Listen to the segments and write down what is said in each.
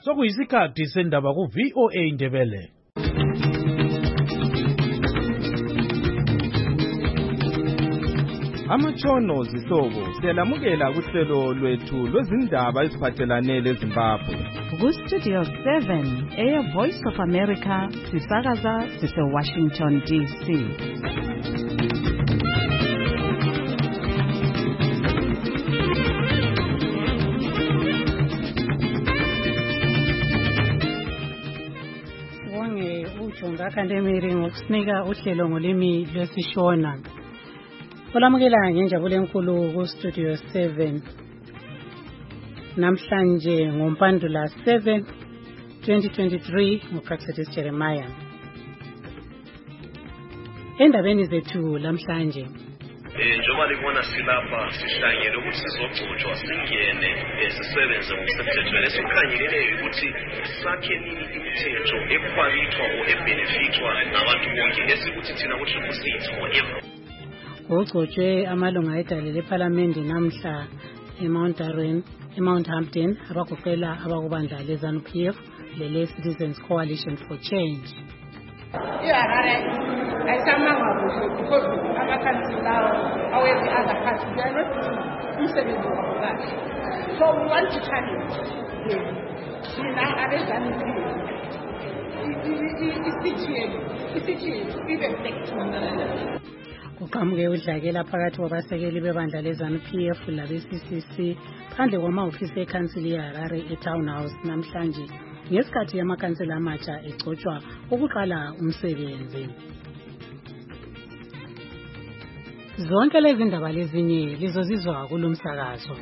sokuyisikhathi sendaba ku-VOA Indebele. Amatshono zihlobo siyalamukela kuhlelo lwethu lwezindaba eziphathelane leZimbabwe. Ku-Studio 7 Air Voice of America sisakaza sise-Washington DC. Wonge uJonga Kandemiri ngokusinika uhlelo ngolimi lwesiShona. Olamukela ngenjabulo enkulu ku-Studio 7. Namhlanje ngoMpandula 7, 2023 nguPraxedis Jeremiah. Endabeni zethu lamhlanje. Njengoba libona silapha sihlangene ukuthi sizogcotshwa singene sisebenze ngokusemthethweni esikhangeleyo ukuthi sakhe nini imithetho ekwabithwa o ebenefitwa nabantu bonke esikuthi thina ku-6 forever. Ugcotshwe amalunga edale lePhalamende namhla eMount Hampton abagoqela abakubandla leZANU-PF lele-Citizens Coalition for Change. Ayisamanga kuhle because amakhansila lawo awezi other party they are not umsebenzi wabo kahle. So we want to challenge thina abeZANU-PF isithiyeni ibe back. Kuqhamuke udlakela phakathi kwabasekeli bebandla leZANU-PF labe-CCC phandle kwamahhovisi ekhansili yeHarare eTown House namhlanje ngesikhathi yamakhansila amatsha egcotshwa ukuqala umsebenzi. Zonke lezi ndaba lezinye lizozizwa kulomsakazo.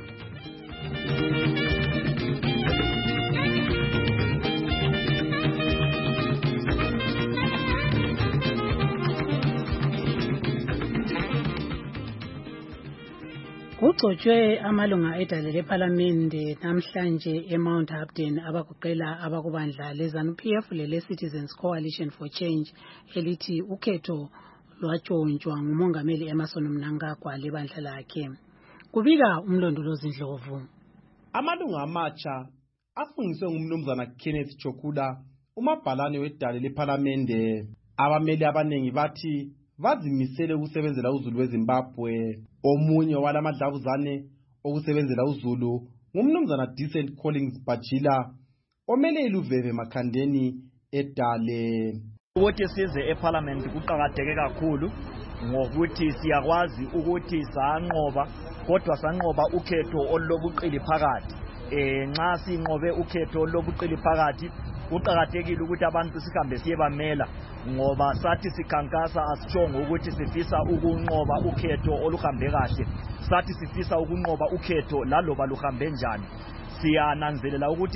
Ugcotshwe amalunga edale lePhalamende namhlanje eMount Hampton abagoqela abakubandla leZANU-PF lele-Citizens Coalition for Change elithi ukhetho lwatshontshwa ngumongameli Emmerson Mnangagwa lebandla lakhe. Kubika umlondolozi Ndlovu. Amalunga amatsha afungiswe ngumnumzana Kenneth Chokuda umabhalane wedale lePhalamende. Abameli abanengi bathi bazimisele ukusebenzela uZulu weZimbabwe. Omunye walamadlavuzane okusebenzela uZulu ngumnumzana Decent Collins Bajila omele iluveve makhandeni edale. Ukuthi size eParliament kuqhakatheke kakhulu ngokuthi siyakwazi ukuthi sanqoba kodwa sanqoba ukhetho olobuqili phakathi. Nxa sinqobe ukhetho olobuqili phakathi kuqhakathekile ukuthi abantu sihambe siyebamela ngoba sathi sikhankasa asitshongo ukuthi sifisa ukunqoba ukhetho oluhambe kahle. Sathi sifisa ukunqoba ukhetho laloba luhambe njani. Siyananzelela ukuthi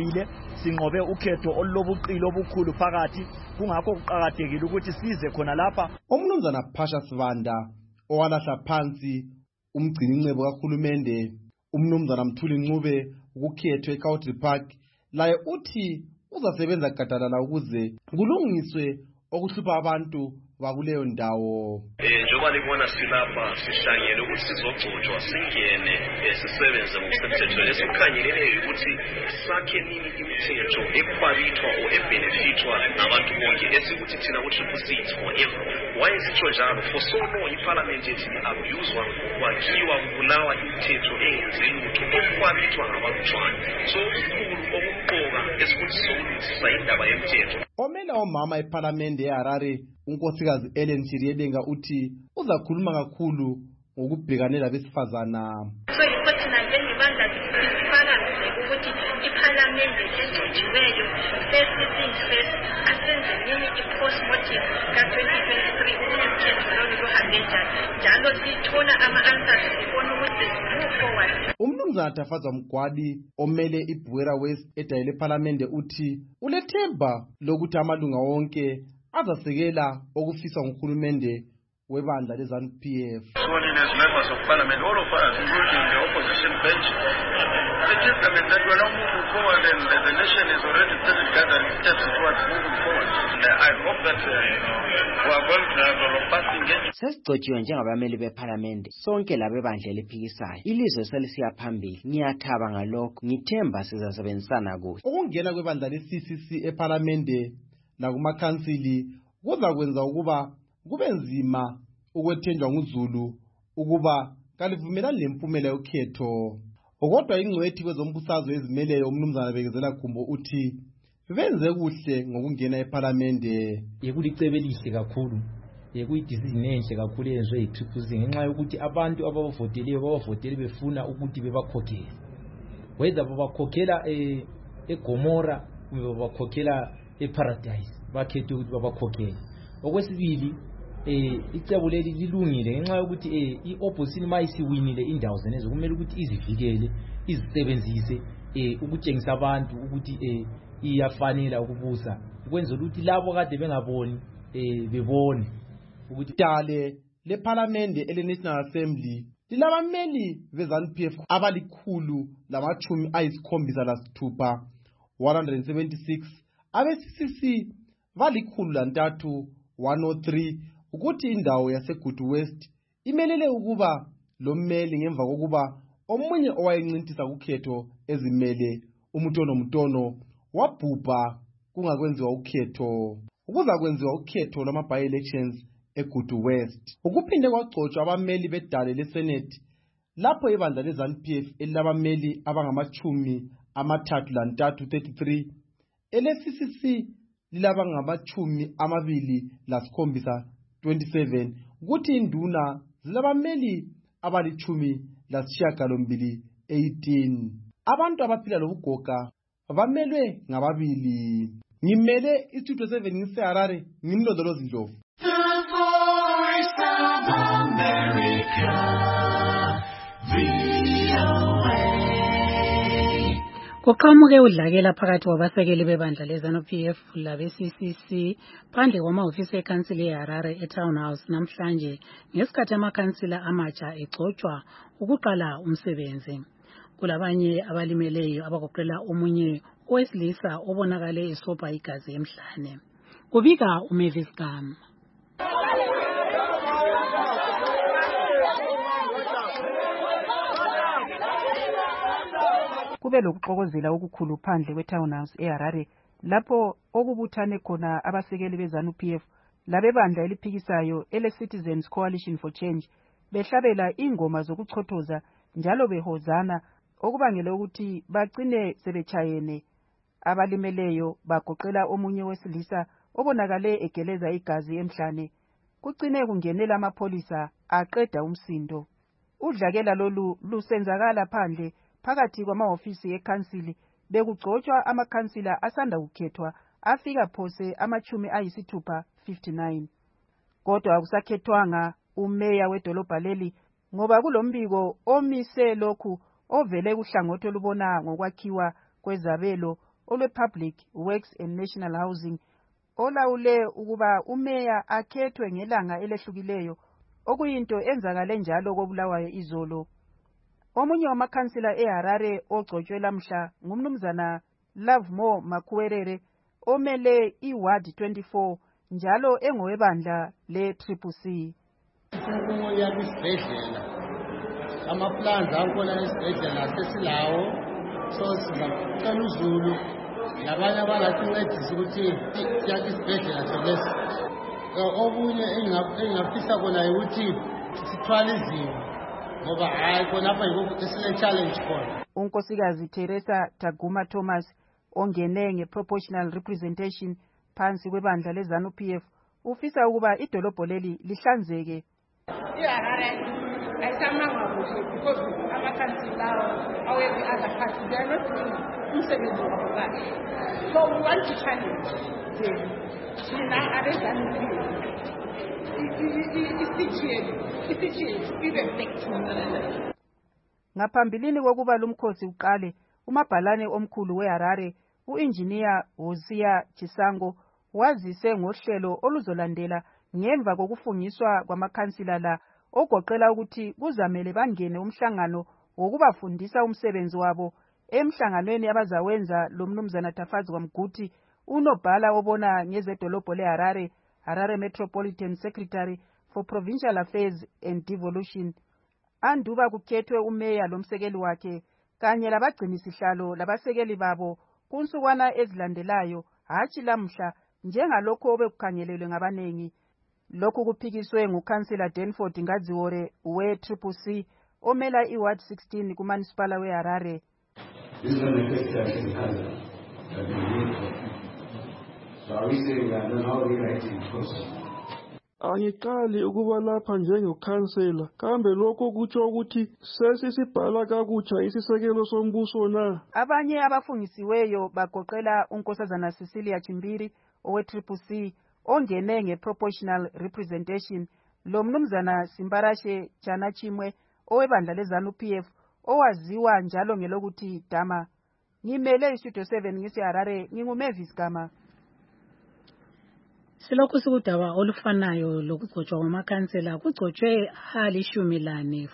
sinqobe ukhetho olobuqili obukhulu phakathi kungakho kuqhakathekile ukuthi size khona lapha. Umnumzana Phasha Sivanda owalahla phansi umgcinincebo kaHulumende umnumzana Mthuli Ncube ukukhetho eCountry Park laye uthi uzasebenza gadalala ukuze kulungiswe okuhlupha abantu bakuleyo ndawo. Njengoba libona silapha sihlangene ukuthi sizogcotshwa singene sisebenze ngokusemthethweni esikhangeleyo ukuthi sakhe nini imithetho ekwabithwa o ebenefitwa nabantu bonke esikuthi thina ku-6 forever. Wayesitsho njalo for so long iParliament yethi abuswa kwakhiwa kubulawa imithetho engenzi lutho ekwabithwa ngabantwana. So kukhulu okuqoka esikuthi sokulungisa indaba yemthetho. Omela omama ePhalamende eHarare unkosikazi Ellen Chiriedenga uthi uzakhuluma kakhulu ngokubhekanela besifazana. So ukuthi nanjengebandla sifakaze ukuthi iPhalamende egcotshiweyo first things first asenze nini i-postmortem ka-2023 ukhetho lolu luhambe njani njalo sithola ama-answers sibona ukuthi move forward. Umnumzana Tafazwa Mgwadi omele iBuera West edale lePhalamende uthi ulethemba lokuthi amalunga wonke azasekela okufiswa nguHulumende webandla leZANU-PF. Sworn in as members of Parliament, all of us, including the opposition bench, the testament that we we're not moving forward, and the nation is already started gathering steps towards moving forward. I hope that we are going to have a robust engagement. Sesigcotshiwe njengabameli bePhalamende sonke labebandla eliphikisayo. Ilizwe selisiya phambili. Ngiyathaba ngalokho. Ngithemba sizasebenzisana kuhle. Ukungena kwebandla le-CCC ePhalamende nakumakhansili kuza kwenza ukuba kube nzima ukwethenjwa nguZulu ukuba kalivumelani lempumela yokhetho. Kodwa ingcwethi kwezombusazwe ezimeleyo umnumzana Bekezela Khumbo uthi benze kuhle ngokungena ePhalamende. Yekulicebe elihle kakhulu. Yekuyidecision enhle kakhulu eyenzwe yiPhikusi ngenxa yokuthi abantu abavotele befuna ukuthi bebakhokhele. Whether babakhokhela eGomora kumbe babakhokhela eParadise bakhethe ukuthi babakhokhele. Okwesibili icebo leli lilungile ngenxa yokuthi iopposition mayisiwinile indawo zenezo kumele ukuthi izivikele izisebenzise ukutshengisa abantu ukuthi iyafanela ukubusa ukwenza ukuthi labo kade bengaboni bebone ukuthi dale lePhalamende ele-National Assembly lilabameli be-ZANU-PF abalikhulu lamachumi ayisikhombisa lasithupha 176 abe-CCC valikhulu lantathu 103 ukuthi indawo yaseGudu West imelele ukuba lo mmeli ngemva kokuba omunye owayencintisa kukhetho ezimele Mutono wabhubha kungakwenziwa ukhetho. Ukuza kwenziwa ukhetho lwama-by-elections eGudu West. Ukuphinde kwagcotshwa abameli bedale leSenate lapho ibandla le-ZANU-PF elilabameli abangamachumi amathathu lantathu 33 ele-CCC lilabangamachumi amabili lasikhombisa 27 kuthi induna zilabameli abalichumi lasishiyagalombili 18. Abantu abaphila lobugoga bamelwe ngababili. Ngimele iStudio 7 ngiseHarare ngimlondolozi Ndlovu. Kuqhamuke udlakela phakathi kwabasekeli bebandla leZANU-PF labe-CCC phandle kwamahhovisi ekhansili yeHarare eTown House namhlanje ngesikhathi amakhansila amatsha egcotshwa ukuqala umsebenzi. Kulabanye abalimeleyo abagoqela omunye owesilisa obonakale esobha igazi emhlane. Kubika uMavis Gama. Kube lokuxokozela okukhulu phandle kweTown House eHarare lapho okubuthane khona abasekeli beZANU-PF labebandla eliphikisayo ele-Citizens Coalition for Change behlabela ingoma zokuchothoza njalo behozana okubangela ukuthi bagcine sebechayene. Abalimeleyo bagoqela omunye wesilisa obonakale egeleza igazi emhlane. Kucine kungenela amapholisa aqeda umsindo. Udlakela lolu lusenzakala phandle phakathi kwamahhovisi ekhansili bekugcotshwa amakhansila asanda kukhethwa afika phose amachumi ayisithupha 59. Kodwa akusakhethwanga umeya wedolobha leli ngoba kulombiko omise lokhu ovele kuhlangothi olubona ngokwakhiwa kwezabelo olwe-Public Works and National Housing olawule ukuba umeya akhethwe ngelanga elehlukileyo okuyinto enzakale njalo koBulawayo izolo. Omunye wamakhansila eHarare ogcotshwe lamhla ngumnumzana Lovemore Makuwerere omele iWard 24 njalo engowebandla le-CCC. Amaplans akhona esibhedlela sesilawo so sizacela uZulu labanye abangakuncedisa ukuthi siyakhe isibhedlela solesi. Okunye engingafisa kona ukuthi sithwale izimo ngoba hayi khona apha yikho esine-challenge khona. Unkosikazi Teresa Taguma Thomas ongene nge-proportional representation phansi kwebandla leZANU-PF ufisa ukuba idolobho leli lihlanzeke. Ayisamanga kuhle because amakhansila awezi other parts they are not doing umsebenzi wabo kahle. So we want to challenge them. Thina abeZANU-PF isithiye ibe back. Ngaphambilini kokuba lumkhosi uqale umabhalane omkhulu weHarare uengineer Hosea Chisango wazise ngohlelo oluzolandela ngemva kokufungiswa kwamakhansila la ogoqela ukuthi kuzamele bangene umhlangano wokubafundisa umsebenzi wabo emhlanganweni abazawenza lo mnumzana Tafazi Mguti, unobhala obona ngezedolobho leHarare, Harare Metropolitan Secretary for Provincial Affairs and Devolution, anduba kukhethwe umeya lomsekeli wakhe kanye labagcinisihlalo labasekeli babo kunsukwana ezilandelayo hatshi lamhla njengalokho obekukhangelelwe ngabanengi. Lokhu kuphikiswe nguKhansela Danford Ngadziwore we-CCC omela iWard 16 kuMunicipal weHarare. Angiqali ukuba lapha njengokhansela, kambe lokho kutsho ukuthi sesisibhala kakutsha isisekelo sombuso na? Abanye abafungisiweyo bagoqela uNkosazana Cecilia Chimbiri owe-CCC ongene nge-proportional representation, lo mnumzana Simbarashe Jana Chimwe owebandla leZANU-PF owaziwa njalo ngelokuthi Dama. Ngimele iStudio 7 ngisiHarare, nginguMavis Gama. Silokhu sikudaba olufanayo lokugcotshwa kwamakhansela kugcotshwe alishumi lane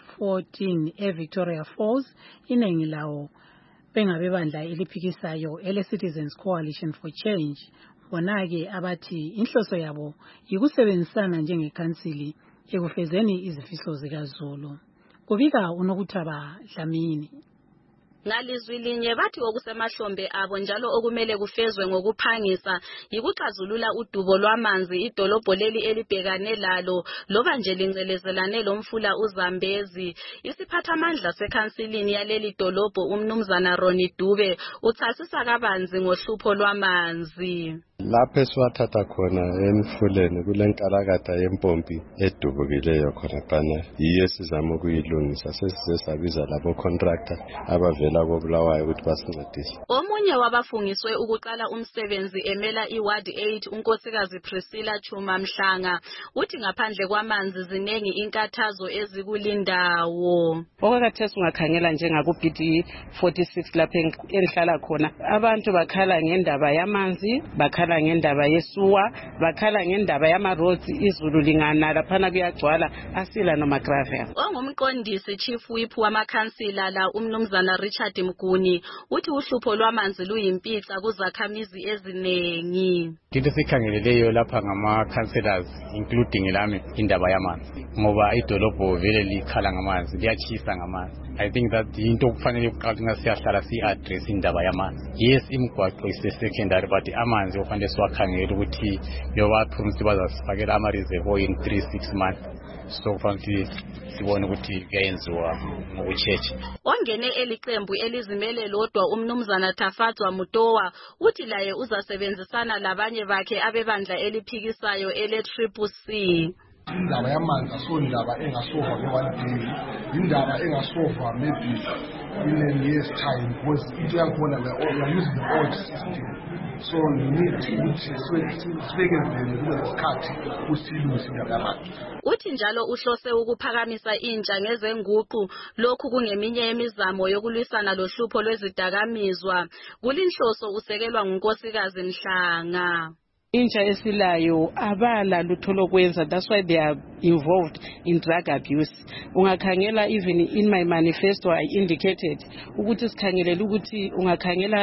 14 eVictoria Falls, iningi lawo bengabebandla eliphikisayo ele-Citizens Coalition for Change. Bona-ke abathi inhloso yabo yikusebenzisana njengekhansili ekufezeni izifiso zikaZulu. Kubika uNokuthaba Dlamini. Ngalizwi linye bathi okusemahlombe abo njalo okumele kufezwe ngokuphangisa yikuxazulula udubo lwamanzi idolobho leli elibhekane lalo loba nje lincelezelane lomfula uZambezi. Isiphathamandla sekhansilini yaleli dolobho umnumzana Ronnie Dube uchasisa kabanzi ngohlupho lwamanzi. Lapho esiwathatha khona emfuleni kulenkalakatha yempompi edubukileyo khona phana, yiyo sizama ukuyilungisa. Sesize sabiza labo contractor abavela koBulawayo ukuthi basincedise. Omunye wabafungiswe ukuqala umsebenzi emela iWard 8 unkosikazi Priscilla Chuma Mhlanga uthi ngaphandle kwamanzi zinengi inkathazo ezikulindawo. Okwakhathesi ungakhangela njengaku BD 46 lapha engihlala khona, abantu bakhala ngendaba yamanzi, bakhala ngendaba yesuwa, bakhala ngendaba yama-roads, izulu lingana laphana kuyagcwala asila noma gravel. Ongumqondisi chief whip wamakhansila la umnumzana Richard Mguni uthi uhlupho lwamanzi luyimpitsa kuzakhamizi ezinengi. Into sikhangeleleyo lapha ngama-councillors including lami indaba yamanzi, ngoba idolobho vele likhala ngamanzi, liyachisa ngamanzi. I think that into okufanele ukuqala siyahlala si-address indaba yamanzi. Yes, imigwaqo ise-secondary but amanzi ofanele siwakhangela ukuthi yobaphumisi bazasifakela ama-reservoir in 3-6 months. So kufanele sibone ukuthi kuyenziwa ngokuchecha. Ongene eliqembu elizimele lodwa umnumzana Tafadzwa Mutowa uthi laye uzasebenzisana labanye bakhe abebandla eliphikisayo ele-CCC. Indaba yamanzi asondaba engasova nge-1 day, indaba engasova maybe in a year's time, because into yakhona we are using the old system. So we need ukuthi sibekezele kube lesikhathi kusilungisa indaba yamanzi. Uthi njalo uhlose ukuphakamisa intsha ngezenguqu, lokhu kungeminye yemizamo yokulwisana lohlupho lwezidakamizwa. Kulinhloso usekelwa ngunkosikazi Mhlanga. Intsha esilayo abala lutho lokwenza, that's why they are involved in drug abuse. Ungakhangela even in my manifesto I indicated ukuthi sikhangelela ukuthi ungakhangela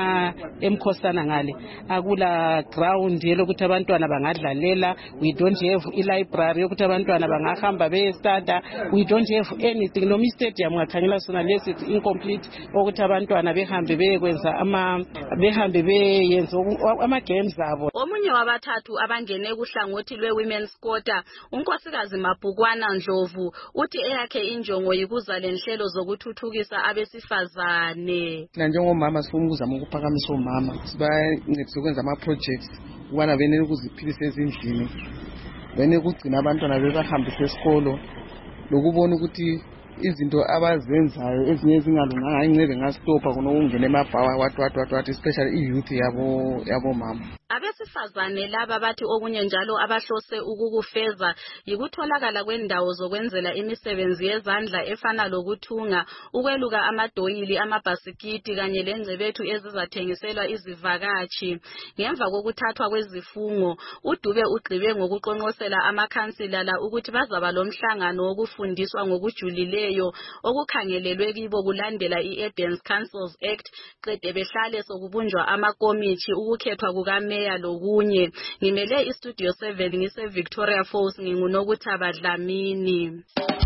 emkhosana ngale akula ground yokuthi abantwana bangadlalela, we don't have i-library yokuthi abantwana bangahamba beyestada, we don't have anything. No stadium ungakhangela sona lesi incomplete ukuthi abantwana behambe beyekwenza behambe beyenza ama games abo. Omunye wabathathu abangene kuhlangothi lwe-Women's Quarter, unkosikazi Mabhukwana Ndlovu uthi eyakhe injongo yikuza lenhlelo zokuthuthukisa abesifazane. Njengomama sifuna ukuzama ukuphakamisa omama, sibancedise ukwenza ama-projects ukubana benele ukuziphilisa ezindlini, benele ukugcina abantwana bebahambisa esikolo, lokubona ukuthi izinto abazenzayo ezinye ezingalunganga incebe ngastopha khona ukungena emabhawa wathi especially i-youth yabo mama. Abesifazane laba bathi okunye njalo abahlose ukukufeza yikutholakala kwendawo zokwenzela imisebenzi yezandla efana lokuthunga, ukweluka amadoyili, amabhasikiti kanye lengcebethu ezizathengiselwa izivakashi. Ngemva kokuthathwa kwezifungo, uDube ugqibe ngokuqonqosela amakhansila la ukuthi bazaba lomhlangano wokufundiswa ngokujulileyo abalulekileyo okukhangelelwe kibo kulandela i-Urban Councils Act qede behlale sokubunjwa amakomiti ukukhethwa kukameya lokunye. Ngimele iStudio 7 ngise Victoria Falls nginguNokuthaba Dlamini.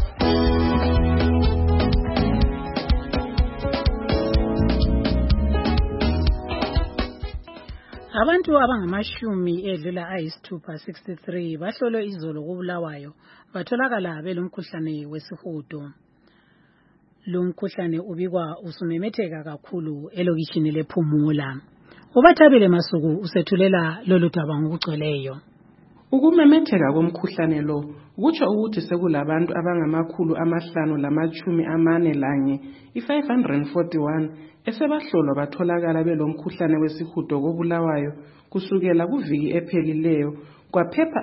Abantu abangamashumi edlula ayisithupha 63 bahlolwe izolo koBulawayo batholakala belomkhuhlane wesihudo. Lo mkhuhlane ubikwa usumemetheka kakhulu elokishini lePhumula. Ubathabile Masuku usethulela lolu daba ngokugcweleyo. Ukumemetheka komkhuhlane lo kutsho ukuthi sekulabantu abangama541 i541 esebahlolwa batholakala belomkhuhlane wesihudo koBulawayo kusukela kuviki ephelileyo kwaphepha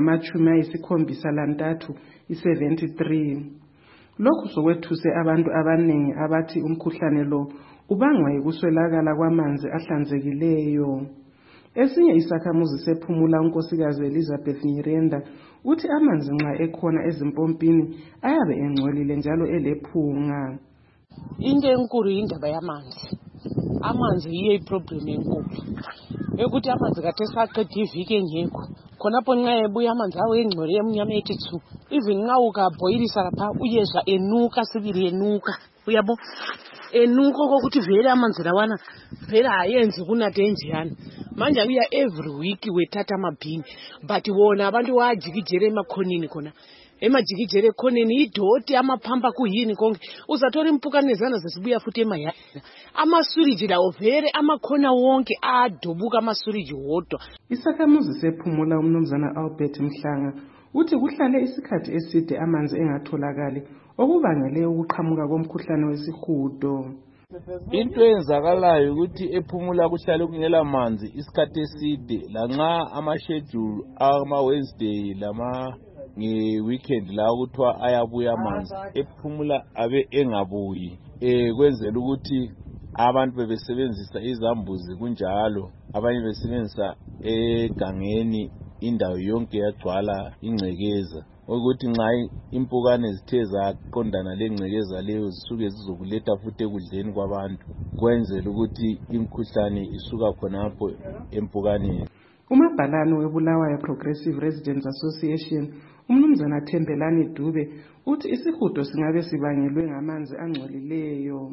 abangama73 i73. Lokhu sokwethuse abantu abanengi abathi umkhuhlane lo ubangwa yikuswelakala kwamanzi ahlanzekileyo. Esinye isakhamuzi sePhumula unkosikazi Elizabeth Nyirenda uthi amanzi nxa ekhona ezimpompini ayabe engcolile njalo elephunga. Into enkulu indaba yamanzi. Amanzi yiyo iproblem enkulu. Ekuthi amanzi kade saqeda iviki engekho. Khonapho nxa ebuya amanzi awo engcole emnyama ethu. Even nxa ukabhoyilisa lapha uyezwa enuka sibili enuka. Uyabo enuka kokuthi vele amanzi lawana vele ayenzi kunade enjiyana. Manje uya every week wethatha amabhini but wona abantu wajikijele emakhonini khona. Emajikijele khoneni idoti amaphampa kuyini konke uzathola impukanezana zesibuya futhi emayana. Amasuriji lawo vele amakhona wonke adobuka amasuriji wodwa. Isakhamuzi sePhumula umnumzana Albert Mhlanga uthi kuhlale isikhathi eside amanzi engatholakali okubangele ukuqhamuka komkhuhlane wesihudo. Into eyenzakalayo ukuthi ePhumula kuhlale kungela manzi isikhathi eside lanxa ama-schedule ama-Wednesday nge-weekend la kuthiwa ayabuya amanzi ePhumula abe engabuyi kwenzela ukuthi abantu bebesebenzisa izambuzi kunjalo abanye besebenzisa egangeni indawo yonke yagcwala ingcekeza ukuthi nxa impukane zithe zaqondana lengcekeza leyo zisuke zizokuletha futhi ekudleni kwabantu kwenzela ukuthi imkhuhlane isuka khonapho empukaneni. Umabhalane weBulawayo Progressive Residents Association umnumzana Thembelani Dube uthi isihudo singabe sibangelwe ngamanzi angcolileyo.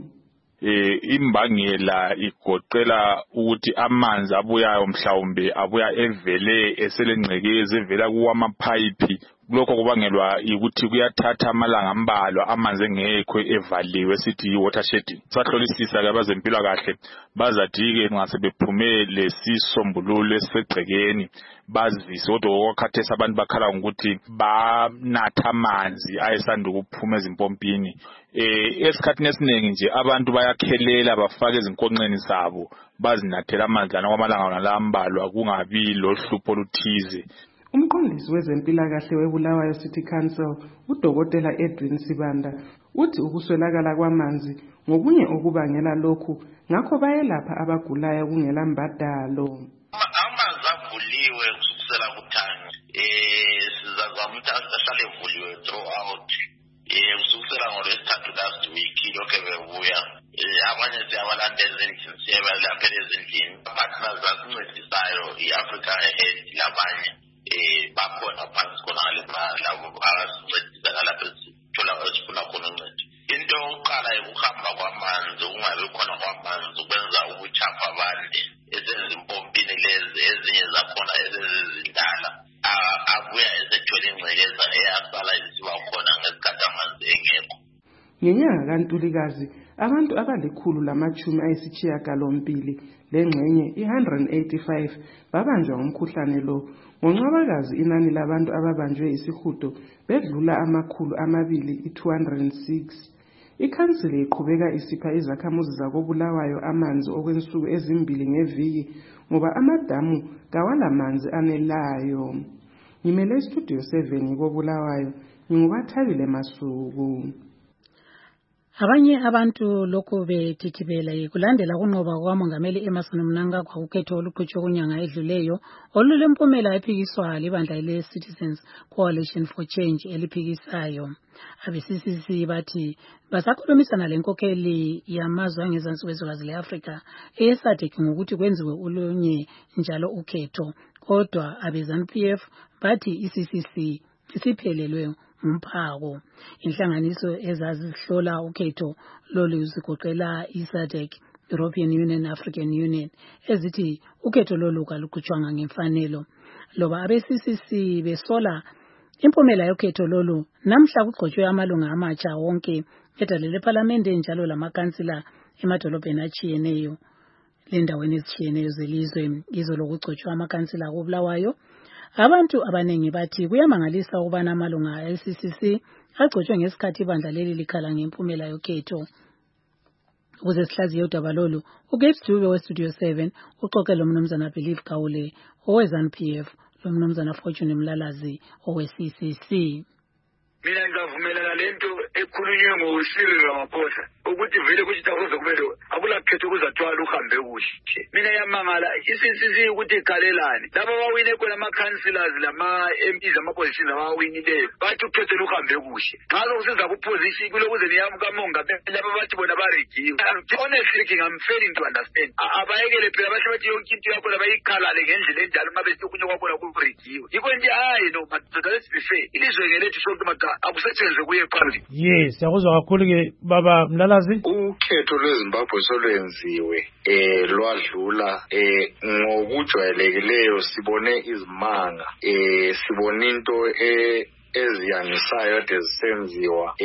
Imbangela igoqela ukuthi amanzi abuyayo mhlawumbe abuya evele eselengcekeza evela kuwamapipe. Lokho kubangelwa ukuthi kuyathatha amalanga ambalwa amanzi engekho evaliwe sithi water shedding. Sahlolisisa ke abazempilakahle bazathi ke ngasebephume lesisombululo esegcekeni bazivise kodwa okwakhathesa abantu bakhala ngokuthi banatha amanzi ayesanda ukuphuma ezimpompini. Esikhathini esiningi nje abantu bayakhelela bafaka ezinkonxeni zabo bazinathela amanzi kwamalanga lambalwa kungabi lohlupho oluthize. Umqondisi wezempilakahle weBulawayo City Council uDokotela Edwin Sibanda uthi ukuswelakala kwamanzi ngokunye okubangela lokhu ngakho bayelapha abagulayo kungela mbadalo. Amanzi avuliwe kusukela kuthangi sizazama ukuthi ahlale evuliwe throughout kusukela ngolwesithathu last week lokho bebuya abanye siyabalandela ezindlini siyabalaphela ezindlini partners asincedisayo i-Africa Ahead labanye bakhona phansi khona labo abasincedisa nalapho sithola esifuna khona uncedo. Into yokuqala ukuhamba kwamanzi ungabi khona kwamanzi ukwenza ubuchapha bande esenza impompini lezi ezinye zakhona ezizindala abuya esethwele ingcekeza eyasala isiba khona ngesikhathi amanzi engekho. Ngenyanga kaNtulikazi abantu abali180 lengxenye i185 babanjwa ngumkhuhlane lo. Ngoncwabakazi inani labantu ababanjwe isihudo bedlula 206. Ikhansile iqhubeka isipha izakhamuzi zakoBulawayo amanzi okwensuku ezimbili ngeviki ngoba amadamu kawalamanzi anelayo. Ngimele iStudio 7 koBulawayo, ngingubathabile Masuku. Abanye abantu lokhu bethithibela kulandela kunqoba kukaMongameli Emmerson Mnangagwa ukhetho oluqhutshwe kunyanga edluleyo olulempumela ephikiswa libandla le-Citizens Coalition for Change eliphikisayo. Abe-CCC bathi basakhulumisana lenkokheli yamazwe angezansi kwezwekazi le-Afrika eSADC ngokuthi kwenziwe olunye njalo ukhetho, kodwa abe-ZANU-PF bathi i-CCC isiphelelwe umphako. Inhlanganiso ezazihlola ukhetho lolu zigoqela iSADC, European Union, African Union, ezithi ukhetho lolu kaluqhutshwanga ngemfanelo. Loba abe-CCC besola impumela yokhetho lolu, namhla kugqotshwe amalunga amatsha wonke edale lePhalamende njalo lamakansila emadolobheni atshiyeneyo lendaweni ezitshiyeneyo zelizwe. Izolo kugcotshwa amakansila koBulawayo. Abantu abanengi bathi kuyamangalisa ukubana amalunga e-CCC agcotshwe ngesikhathi ibandla leli likhala ngempumela yokhetho. Ukuze sihlaziye udaba lolu, uGabe Dube weStudio 7 uxoxe lomnumzana Believe Gawule owe-ZANU-PF lomnumzana Fortune Mlalazi owe-CCC. Mina ngizavumelana lento ekhulunywe ngoSiril Ramaphosa ukuthi vele kuchitakuza kumele akulakhetho kuzathwala uhambe kuhle. Mina yamangala i-CCC ukuthi ikhalelani laba bawine khona ama-councillors lama-MPs ama-positions abawinileyo bathi ukhetho luhambe kuhle. Ngazo kusiza ku-position kulokuze niyami kamongameli laba bathi bona baregiwe. Honestly I'm failing to understand. Abayekele phela basho bathi yonke into yakho labayikhalale ngendlela enjalo ngabe sikunywa kwakhona kuregiwe. Yikho nje hayi no madoda let's be fair. Ilizwe ngelethu sonke akusetshenzwe kuye phambili. Yes, yakuzwa kakhulu ke baba Mlalazi. Ukhetho lweZimbabwe solwenziwe lwadlula ngokujwayelekileyo sibone izimanga sibone into eziyangisayo ade zisenziwa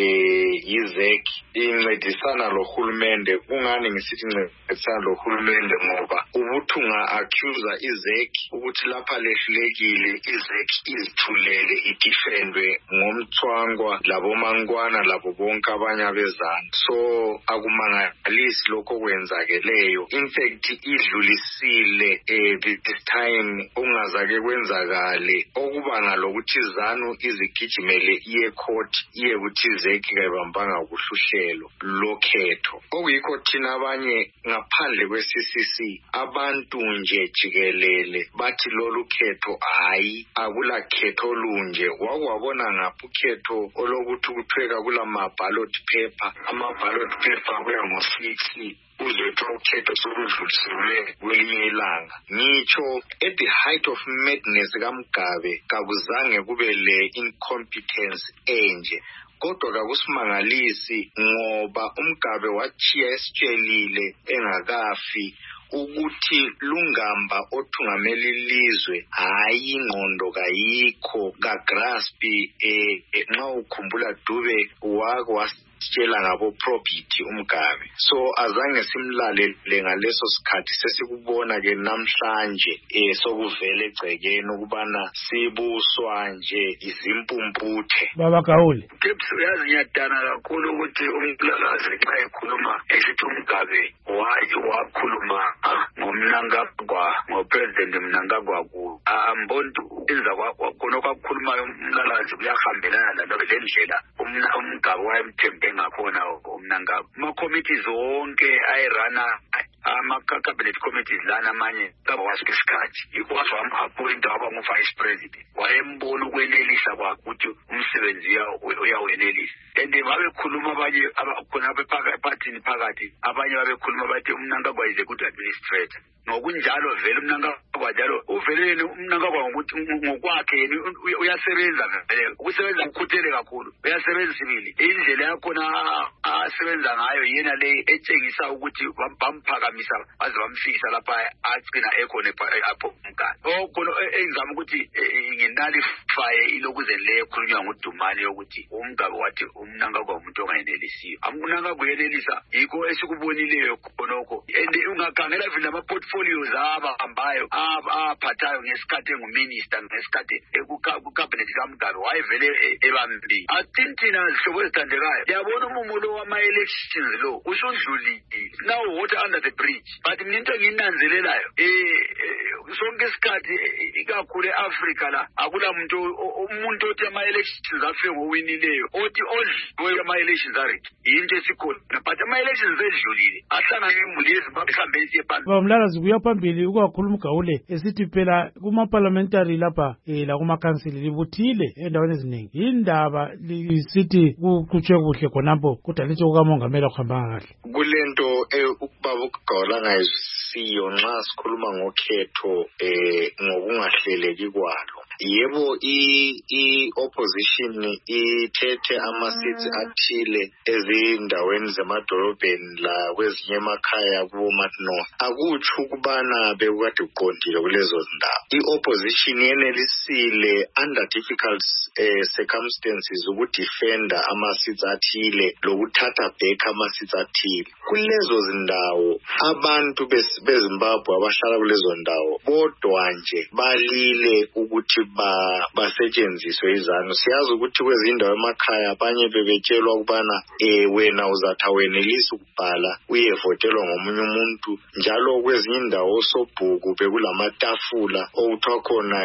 yiZEC incedisana lohulumende. Kungani ngisithi incedisana lohulumende ngoba ubuthunga accuser iZEC ukuthi lapha lehlulekile iZEC izithulele idefendwe ngomthwangwa labomankwana labo bonke abanye abezana. So akumangalisi lokho kwenzakeleyo. In fact idlulisile this time ungazake kwenzakale okubanga lokuthi ZANU izigijimele iye court iye kuthi iZEC kayibambanga kuhluhlelo lokhetho. Okuyikho thina abanye ngaphandle kwe-CCC abantu nje jikelele bathi lolu khetho hayi akula khetho lunje. Wakwabona ngapha ukhetho olokuthi kuthweka kulama ballot paper ama-ballot paper kuya ngo-6 uzethu ukhetho sokudlulisiwe kwelinye ilanga. Ngitsho at the height of madness kaMgabe kakuzange kube le incompetence enje. Kodwa kakusimangalisi ngoba uMgabe wachiya esitshelile engakafi ukuthi lungamba othungameli ilizwe hayi ingqondo kayikho kagraspi. Nxa ukhumbula Dube wasitshela ngabo probity uMgabe. So azange simlalele ngaleso sikhathi sesikubona ke namhlanje sokuvele egcekeni ukubana sibuswa nje izimpumputhe. Baba Gawule. Tips uyazi ngiyadana kakhulu ukuthi uMlalazi xa ekhuluma esithi uMgabe wakhuluma ngoMnangagwa ngopresident Mnangagwa ku amboni enza khona kwakhuluma uMlalazi kuyahambelana nalo lendlela uMgabe wayemthembe ngakhona uMnangagwa. Ama-committees wonke ayirana ama-cabinet committees lana amanye kabawasike isikhathi yikho wazwamaphoyinta waba ngu-vice president wayembona ukwenelisa kwakhe ukuthi umsebenzi uyawenelisa. And babekhuluma abanye abakhona ephakathini phakathi abanye babekhuluma bathi uMnangagwa is a good administrator. Ngokunjalo vele uMnangagwa njalo uvelele uMnangagwa ngokwakhe uyasebenza vele ukusebenza ukukhuthele kakhulu uyasebenza sibili. Indlela yakhona asebenza ngayo yena le etshengisa ukuthi bamphakamisa baze bamfikisa lapha agcina ekhona apho uMgane. Khona engizama ukuthi nginalifaye ilokuze le ekhulunywa nguDumani yokuthi uMgabe wathi uMnangagwa umuntu ongayenelisiyo. uMnangagwa uyenelisa yikho esikubonileyo khonokho. And ungakhangela vele ama-portfolios abahambayo aphathayo ngesikhathi enguminister ngesikhathi kucabinet kaMgabe wayevele ebambile. Athi thina zihlobo ezithandekayo yabona umumo lo wama-elections lo usudlulile. Now water under the bridge. But mina into engiyinanzelelayo sonke isikhathi ikakhulu e-Africa la akula umuntu othi ama-elections afike ngowinileyo othi odliwe ama-elections aredi yinto esikhona. But ama-elections edlulile ahlangane imuli yeZimbabwe ihambe isiye phambili. Bamlalazi kuya phambili ukakhuluma uGawule esithi phela kuma-parliamentary lapha lakumakhansili libuthile endaweni eziningi. Indaba lisithi kuqhutshwe kuhle khonapho kodwa lithi kukamongameli kuhambanga kahle. Kulento ukubaba uGawule angayizisiyo nxa sikhuluma ngokhetho ngokungahleleki kwalo. Yebo i-opposition ithethe ama-seats athile ezindaweni zemadolobheni la kwezinye emakhaya kubo-North. Akutsho ukubana bekade kuqondile kulezo zindawo. I-opposition yenelisile under difficult circumstances ukudefenda ama-seats athile lokuthatha back ama-seats athile. Kulezo zindawo abantu beZimbabwe abahlala kulezo ndawo kodwa nje balile ukuthi basetshenziswe izanu. Siyazi ukuthi kwezindawo emakhaya abanye bebetshelwa ukubana wena uzathi awenelisi ukubhala uyevotelwa ngomunye umuntu. Njalo kwezinye indawo osobhuku bekulamatafula okuthiwa khona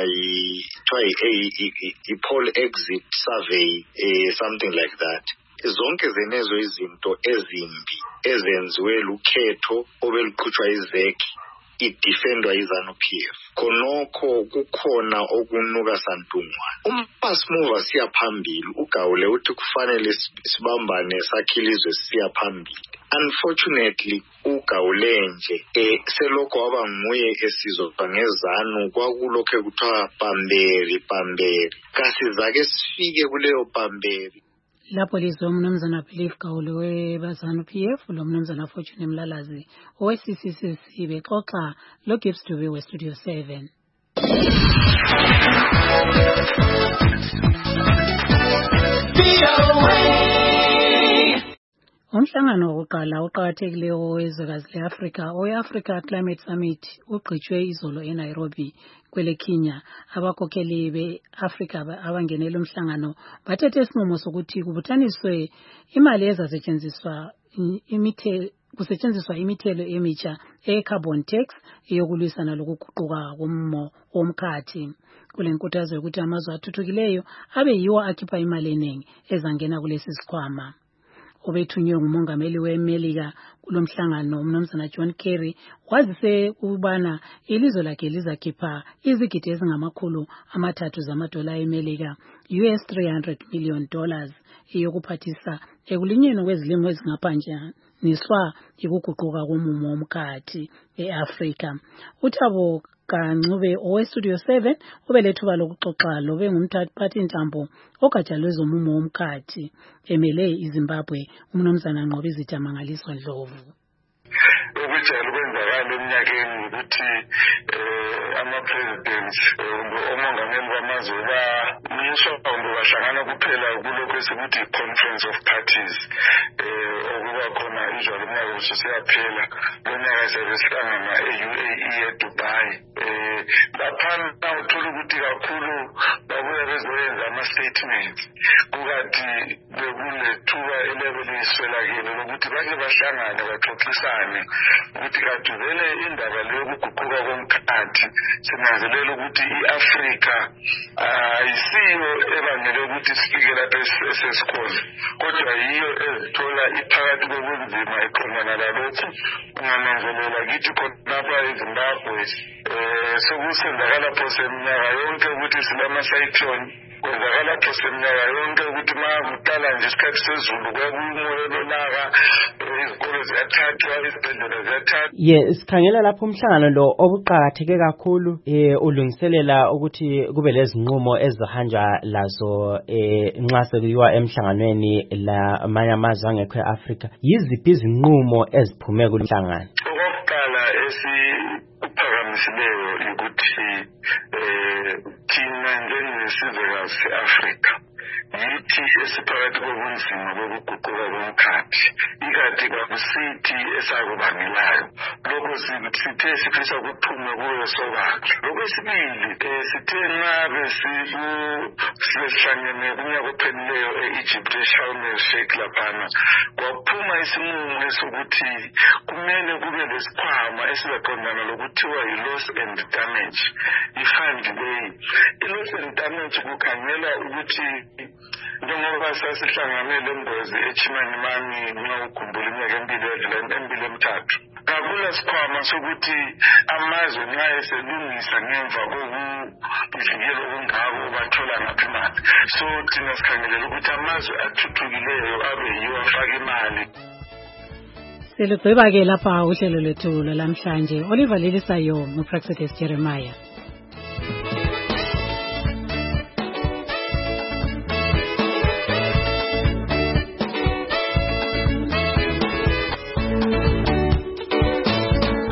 i-poll exit survey, something like that. Zonke zenezo izinto ezimbi ezenziwe lukhetho obeluqhutshwa iZEC idefendwa iZANU-PF. Khonokho kukhona okunuka santungwana. Uma simuva siya phambili uGawule uthi kufanele sibambane sakhilizwe siya phambili. Unfortunately uGawule nje selokho waba nguye esizwa ngezanu kwakulokho kuthiwa pamberi kasizake sifike kuleyo pamberi. Lapho lizwe umnumzana Belief Gawule weZANU-PF lo mnumzana Fortune Mlalazi owe-CCCC bexoxa lo Gibbs Dube we-Studio 7. Umhlangano wokuqala oqhakathekileyo wezwekazi le-Afrika owe-Africa Climate Summit ugqitshwe izolo eNairobi kwele Kenya. Abakhokheli be-Afrika abangenela umhlangano bathethe isinqumo sokuthi kubuthaniswe imali ezasetshenziswa kusetshenziswa imithelo emitsha e-carbon tax eyokulwisana lokuguquka komumo womkhathi. Kule nkuthazo yokuthi amazwe athuthukileyo abe yiwo akhipha imali eningi ezangena kulesi sikhwama. Obethunywe ngumongameli weMelika kulomhlangano umnumzana John Kerry wazise ukubana ilizwe lakhe lizakhipha izigidi ezingama-300 zamadola eMelika $300 million eyokuphathisa ekulinyweni kwezilimo ezingaphanjaniswa ikuguquka komumo womkhathi e-Afrika. uThabo Kancube owe-Studio 7 ubelethuba lokuxoxa lobe ngumphathintambo ogatsha lwezomumo womkhathi emele iZimbabwe umnumzana Nqobizitha Mangaliswa Ndlovu. Ukujayela ukwenzakala eminyakeni ukuthi ama-presidents omongameli bamazwe bamiswa bahlangana kuphela kulokho esikuthi i-conference of parties okuba khona usually umnyaka ususiyaphela lonyaka siyabe sihlangana e-UAE eDubai. Laphana uthola ukuthi kakhulu babuya bezoyenza ama-statements kukathi bekulethuba elebeliswelakele lokuthi bake bahlangane baxoxisane ukuthi kanti vele indaba leyo yokuguquka komkhathi sinanzelela ukuthi i-Afrika ayisiyo ebangele ukuthi sifike lapha esesikhona kodwa yiyo ezithola iphakathi kobunzima eqondana lalokhu. Ungananzelela kithi khonapha eZimbabwe sokusenzakala phose iminyaka yonke ukuthi silama-cyclone kwenzakala phose iminyaka yonke ukuthi ma kuqala nje isikhathi sezulu kwakumoya lolaka izikolo ziyathathwa izibhedlela ziyathathwa. Sikhangela lapho umhlangano lo obuqakatheke kakhulu ulungiselela ukuthi kube lezinqumo ezihanjwa lazo nxa sekuyiwa emhlanganweni la amanye amazwe angekho e-Afrika. Yiziphi izinqumo eziphume kulomhlangano? Okokuqala esiphakamisileyo ukuthi thina njengesizwekazi se-Afrika yithi esiphakathi kobunzima bokuguquka komkhathi ikati kwakusithi esakubangelayo lokho sithe sifisa ukuphume kuyo sobala. Okwesibili sithe ngabe sihlangene kunyaka ophelileyo e-Egypt eSharm el-Sheikh laphana kwaphuma isinqumo esokuthi kumele kube lesikhwama esizaqondana lokuthiwa yi-loss and damage. I-fund leyi i-loss and damage kukhangela ukuthi njengoba sasihlangane lengozi eChimanimani nxa ukhumbula iminyaka emibili emithathu kakula sikhwama sokuthi amazwe nxa eselungisa ngemva kokuvikela okungako bathola ngaphi imali. So thina sikhangelela ukuthi amazwe athuthukileyo abe yiwo afaka imali. Siligqiba ke lapha uhlelo lwethu lwalamhlanje. Oliver Lilisayo, nguPraxedes Jeremiah.